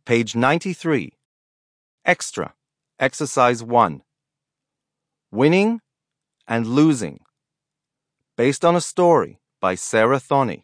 Page 93. Extra. Exercise 1. Winning and Losing. Based on a story by Sarah Thorney.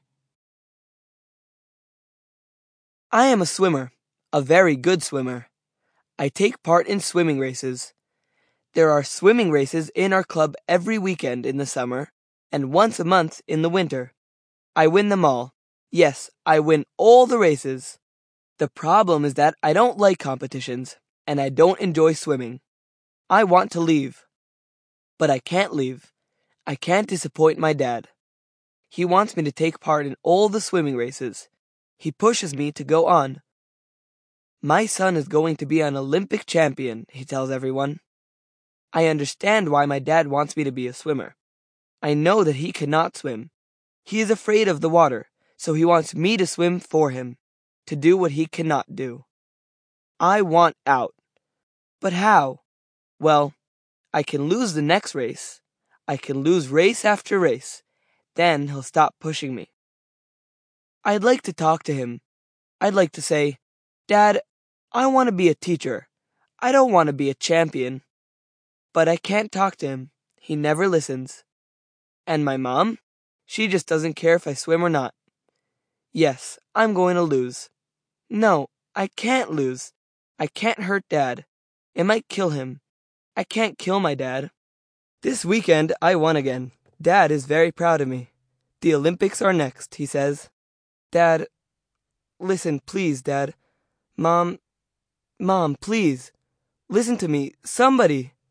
I am a swimmer, a very good swimmer. I take part in swimming races. There are swimming races in our club every weekend in the summer and once a month in the winter. I win them all. Yes, I win all the races. The problem is that I don't like competitions, and I don't enjoy swimming. I want to leave. But I can't leave. I can't disappoint my dad. He wants me to take part in all the swimming races. He pushes me to go on. My son is going to be an Olympic champion, he tells everyone. I understand why my dad wants me to be a swimmer. I know that he cannot swim. He is afraid of the water, so he wants me to swim for him, to do what he cannot do. I want out. But how? Well, I can lose the next race. I can lose race after race. Then he'll stop pushing me. I'd like to talk to him. I'd like to say, Dad, I want to be a teacher. I don't want to be a champion. But I can't talk to him. He never listens. And my mom? She just doesn't care if I swim or not. Yes, I'm going to lose. No, I can't lose. I can't hurt Dad. It might kill him. I can't kill my dad. This weekend, I won again. Dad is very proud of me. The Olympics are next, he says. Dad, listen, please, Dad. Mom, please. Listen to me, somebody.